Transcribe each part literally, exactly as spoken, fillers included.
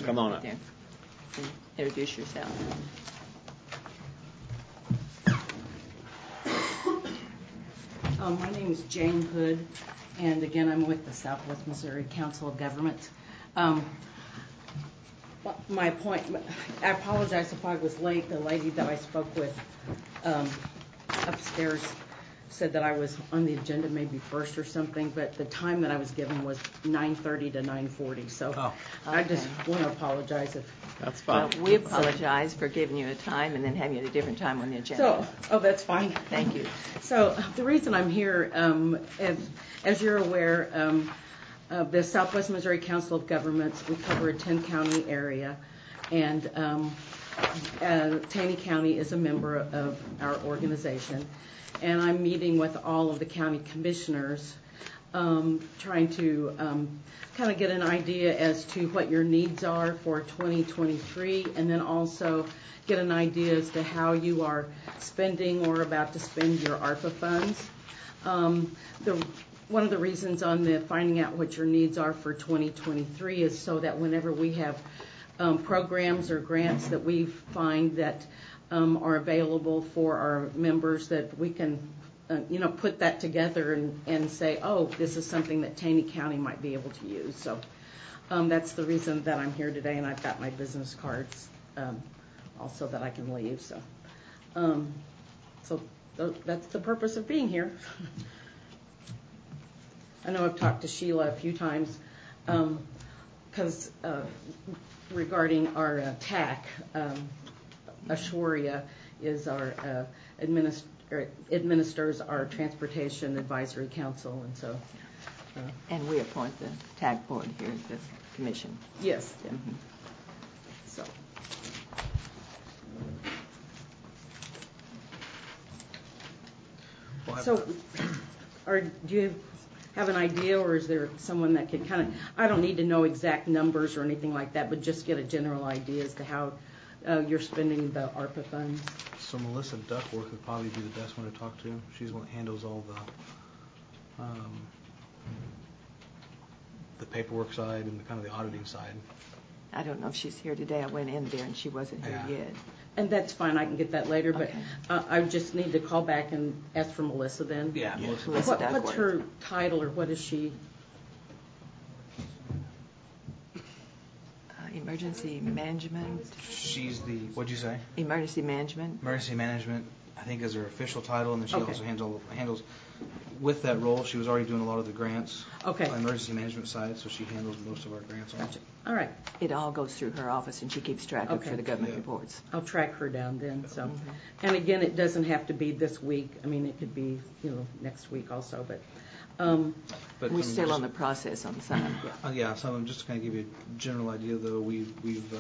Come on up. There. And introduce yourself. Um, my name is Jane Hood, and again, I'm with the Southwest Missouri Council of Governments. Um, my appointment, I apologize if I was late. The lady that I spoke with um, upstairs said that I was on the agenda maybe first or something, but the time that I was given was nine thirty to nine forty, so oh. I just want to apologize if... That's fine. Well, we apologize for giving you a time and then having you at a different time on the agenda. So, oh, that's fine. Thank you. So the reason I'm here, um, as, as you're aware, um, uh, the Southwest Missouri Council of Governments, we cover a ten-county area, and um, uh, Taney County is a member of our organization. And I'm meeting with all of the county commissioners, um, trying to um, kind of get an idea as to what your needs are for twenty twenty-three, and then also get an idea as to how you are spending or about to spend your ARPA funds. Um, the, one of the reasons on the finding out what your needs are for twenty twenty-three is so that whenever we have um, programs or grants that we find that Um, are available for our members, that we can, uh, you know, put that together and, and say, oh, this is something that Taney County might be able to use. So um, that's the reason that I'm here today, and I've got my business cards um, also that I can leave. So, um, so th- that's the purpose of being here. I know I've talked to Sheila a few times because um, uh, regarding our uh, T A C. Um, Ashoria is our uh, administ- administers our Transportation Advisory Council, and so. Uh, and we appoint the T A C board here at the commission. Yes. Yeah. Mm-hmm. So. So, are, do you have an idea, or is there someone that could kind of? I don't need to know exact numbers or anything like that, but just get a general idea as to how Uh, you're spending the ARPA funds. So Melissa Duckworth would probably be the best one to talk to. She's the one that handles all the um, the paperwork side and the kind of the auditing side. I don't know if she's here today. I went in there and she wasn't here Yeah. yet. And that's fine. I can get that later. But Okay. uh, I just need to call back and ask for Melissa then. Yeah, Yeah. Melissa. Melissa What, Duckworth. what's her title, or what is she? Emergency management. She's the, what'd you say? Emergency management. Emergency management, I think, is her official title, and then she Okay. also handles, handles, with that role, she was already doing a lot of the grants. Okay. On the emergency management side, so she handles most of our grants. Gotcha. All right. It all goes through her office, and she keeps track of Okay. for the government Yeah. reports. I'll track her down then. So, Mm-hmm. and again, it doesn't have to be this week. I mean, it could be, you know, next week also. But, um, But, We're I mean, still just- on the process on some. Uh, yeah, some of them, just to kind of give you a general idea, though, we've, we've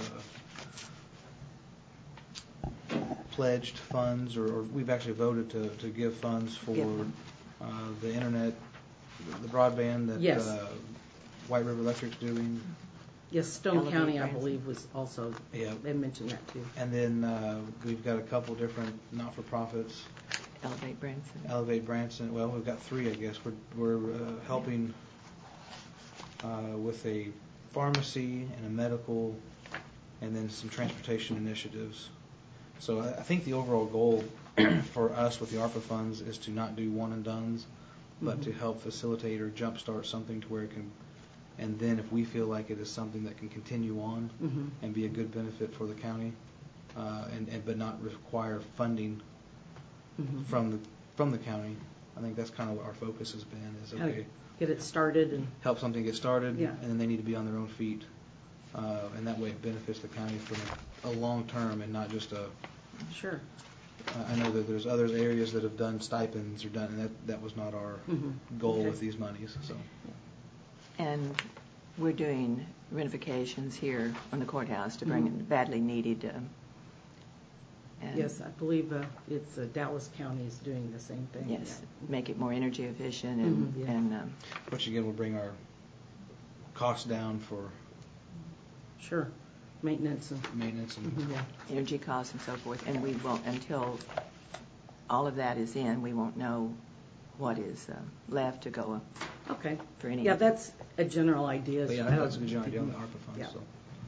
uh, pledged funds, or, or we've actually voted to, to give funds for Give them. uh, the internet, the broadband that Yes. uh, White River Electric's doing. yes, Stone Elevate County, I Branson. believe, was also, Yeah. they mentioned that too. And then uh, we've got a couple different not-for-profits. Elevate Branson. Elevate Branson. Well, we've got three, I guess. We're, we're uh, helping uh, with a pharmacy and a medical, and then some transportation initiatives. So I, I think the overall goal for us with the ARPA funds is to not do one and dones, but Mhm. to help facilitate or jumpstart something to where it can, and then if we feel like it is something that can continue on Mhm. and be a good benefit for the county, uh, and, and but not require funding Mhm. from the from the county. I think that's kind of what our focus has been, is How to okay, get it started and help something get started, Yeah. and then they need to be on their own feet, uh, and that way it benefits the county for a long term and not just a. sure. I know that there's other areas that have done stipends or done, and that that was not our Mhm. goal Okay. with these monies. So And we're doing renovations here on the courthouse to bring Mhm. in badly needed. Um, and Yes, I believe uh, it's uh, Dallas County is doing the same thing. Yes, make it more energy efficient and, Mhm, yeah. and um, which again will bring our costs down for Sure. Maintenance and maintenance and mhm, yeah. energy costs and so forth. And we won't, until all of that is in, we won't know what is uh, left to go Okay. for any. Yeah, that's a general idea. But yeah, I that's a don't- good idea on the ARPA funds. Yeah. So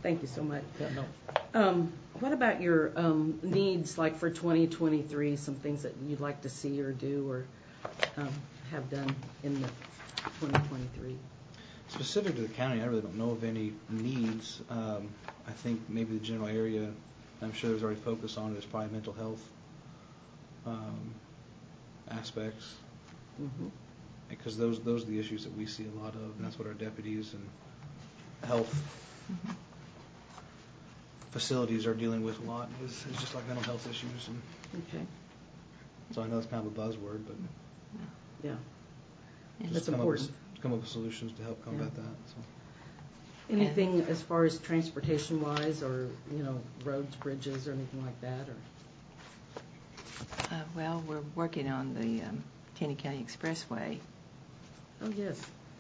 Thank you so much. Yeah, no. Um, what about your um, needs, like for twenty twenty-three, some things that you'd like to see or do or um, have done in the twenty twenty-three? Specific to the county, I really don't know of any needs. Um, I think maybe the general area, I'm sure there's already focus on it, is probably mental health um, aspects. Mm-hmm. Because those those are the issues that we see a lot of, and that's what our deputies and health Mhm. facilities are dealing with a lot, is, is just like mental health issues. And Okay. so I know it's kind of a buzzword, but Yeah. Yeah. That's come important. Up with, come up with solutions to help combat Yeah. that. So. Anything as far as transportation-wise, or you know, roads, bridges, or anything like that, or? Uh, well, we're working on the um, Taney County Expressway. Oh yes.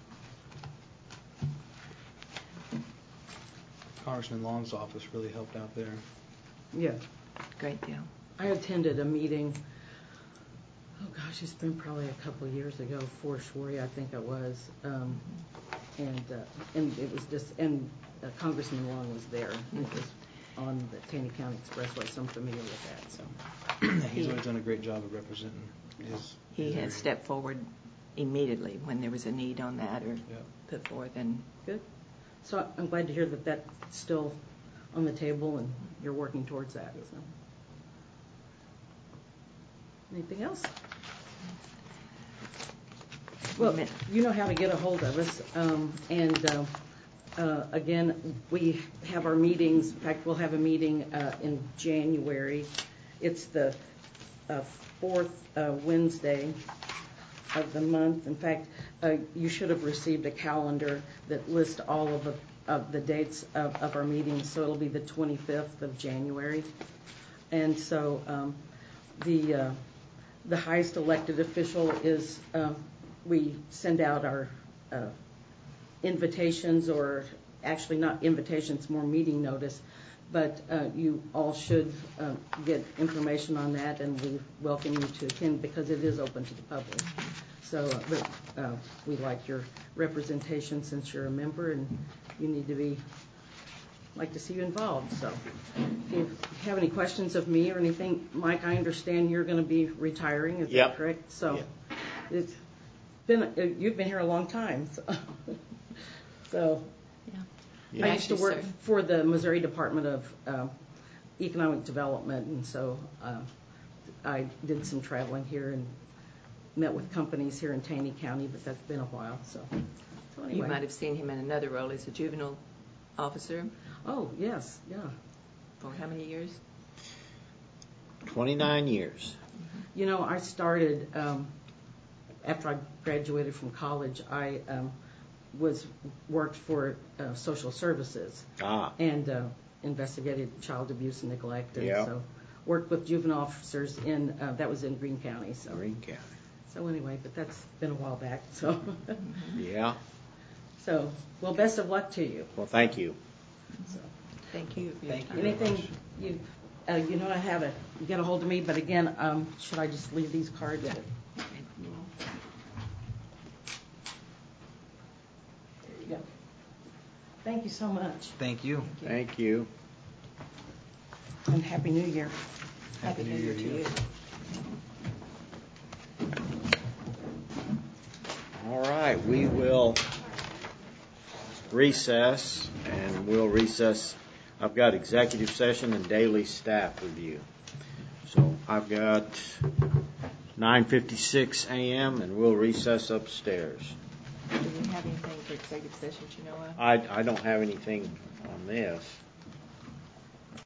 Congressman Long's office really helped out there. Yeah. Great deal. I attended a meeting. Oh gosh, it's been probably a couple of years ago. For Schwery, I think it was, um, and uh, and it was just and uh, Congressman Long was there. Mm-hmm. It was on the Taney County Expressway, so I'm familiar with that. So He's always done a great job of representing his. He his has area. stepped forward immediately when there was a need on that or Yep. put forth, and good. So I'm glad to hear that that's still on the table and you're working towards that. So. Anything else? Well, you know how to get a hold of us. Um, and uh, uh, again, we have our meetings. In fact, we'll have a meeting uh, in January. It's the uh, fourth uh, Wednesday of the month. In fact, uh, you should have received a calendar that lists all of the, of the dates of, of our meetings. So it'll be the twenty-fifth of January. And so um, the uh, the highest elected official is um, we send out our uh, invitations, or actually not invitations, more meeting notice. But uh, you all should uh, get information on that, and we welcome you to attend because it is open to the public. So uh, but, uh, we like your representation since you're a member, and you need to be, like to see you involved. So if you have any questions of me or anything, Mike, I understand you're going to be retiring. Is Yep. that correct? So Yep. it's been, uh, you've been here a long time. So, so yeah. Yeah. I used to Actually, work sir. for the Missouri Department of uh, Economic Development, and so uh, I did some traveling here and met with companies here in Taney County, but that's been a while. So, so anyway. You might have seen him in another role as a juvenile officer. Oh, yes, yeah. For how many years? twenty-nine years. You know, I started, um, after I graduated from college, I um, was worked for uh, social services Ah, and uh, investigated child abuse and neglect, and Yeah. so worked with juvenile officers in, uh, that was in Greene County. So, Greene County. so anyway, but that's been a while back. So, Yeah. so well, best of luck to you. Well, thank you. So, Thank you. for your Thank you. time. anything you, uh, you know, I have it. You get a hold of me, but again, um, should I just leave these cards? Yeah. There you go. Thank you so much, Thank you. Thank you. and Happy New Year. Happy New Year to you. All right, we will recess, and we'll recess. I've got executive session and daily staff review. So I've got nine fifty-six a.m., and we'll recess upstairs. Do you have anything for executive session you know of? I, I don't have anything on this.